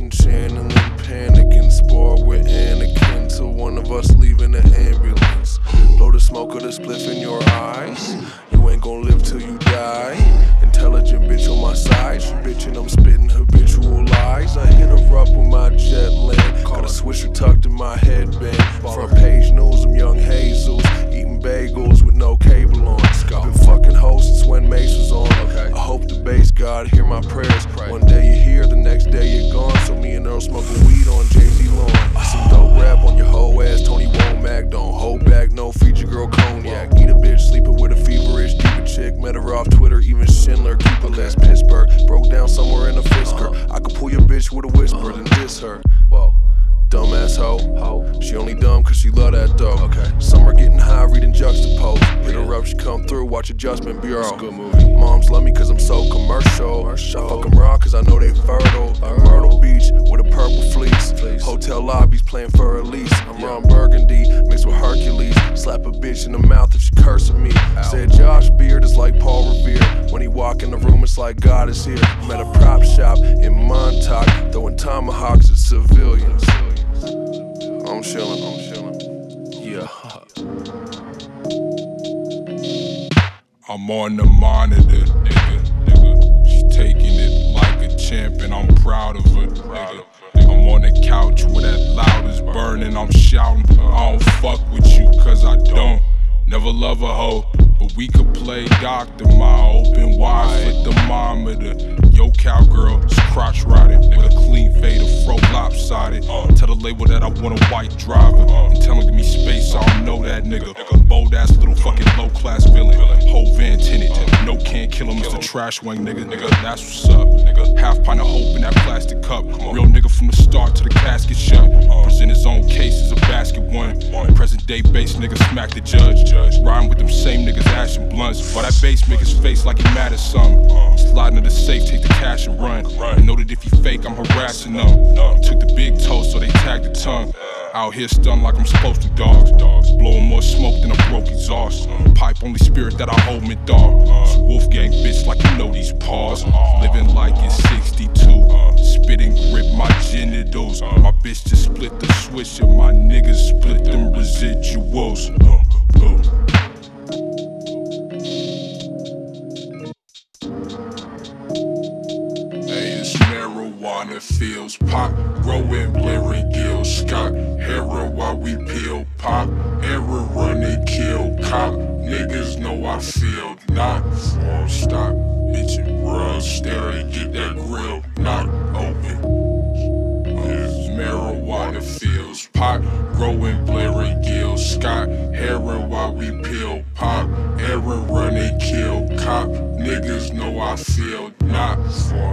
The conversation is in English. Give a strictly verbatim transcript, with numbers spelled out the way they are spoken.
and channeling panic and spar with Anakin till one of us leaving the ambulance. Blow the smoke of the spliff in your eyes. You ain't gon' live till you die. Intelligent bitch on my side. She bitchin', I'm spittin' habitual lies. I hit her up with my jet land. Got a swisher tucked in my headband. Front page news, I'm young Jesus. Eating bagels with no cable on. I've been fucking hoes since when Mace was on. I hope the bass God hear my prayers. One day you're here, the next day you're gone. So me and Earl smoking weed on Jay-Z lawn. Some dope rap on your hoe ass, Tony Womack. Don't hold back, no feature girl cognac. Eat a bitch, sleeping with a feverish deeper chick. Met her off Twitter, even Schindler. Keep her less Pittsburgh. Broke down somewhere in a Fisker. I could pull your bitch with a whisper, then diss her. Whoa. Dumbass hoe. Ho. She only dumb cause she love that dough. Okay. Summer getting high, reading Juxtapose. Hit her up, she come through, watch Adjustment Bureau. Good movie. Moms love me cause I'm so commercial. commercial. I fuck them raw cause I know they fertile. Like Myrtle Beach with a purple fleece. Fleece. Hotel lobbies playing for a lease. I'm yeah. Ron Burgundy mixed with Hercules. Slap a bitch in the mouth if she cursing me. Ow. Said Josh Beard is like Paul Revere. When he walk in the room it's like God is here. I'm at a prop shop in Montauk throwing tomahawks at civilians. I'm chillin', I'm chillin'. Yeah. I'm on the monitor, nigga, nigga. She taking it like a champ and I'm proud of her, nigga. I'm on the couch where that loud is burning, I'm shouting. I don't fuck with you cause I don't. Never love a hoe, but we could play doctor. My open wide for thermometer. Yo, cowgirl, it's crotch riding with a clean fade, a fro lopsided. Tell the label that I want a white driver. And tell him give me space, I don't know that nigga. Bold ass little fucking low class villain. Whole van tinted, no can't kill him, Mister Trash Wang nigga. Nigga, that's what's up. Nigga, half pint of hope in that plastic cup. Real nigga from the start to the casket shut. Present his own case as a basket one. Present day base nigga smack the judge. Rhyme with them same niggas ashing blunts. While that bass make his face like he mad at something. Slide into the safe, take the cash and run. I know that if he fake, I'm harassing them. Took the big toe, so they tagged the tongue. Out here stunned like I'm supposed to, dogs. Blowing more smoke than a broke exhaust. Pipe only spirit that I hold me, dog. So Wolfgang bitch like you know these paws. Living like it's sixty-two. Spitting grip my genitals. My bitch just split the switch and my niggas split them residuals. Marijuana fields, pop, growing, blaring gills, Scott, Hera while we peel, pop, error, run and kill, cop, niggas know I feel, not form, stop, bitchin' run, stare and get that grill, not open. Yeah. Marijuana fields, pop, growing, blaring gills, Scott, Hera while we peel, pop, error, run and kill, cop, niggas know I feel, not form.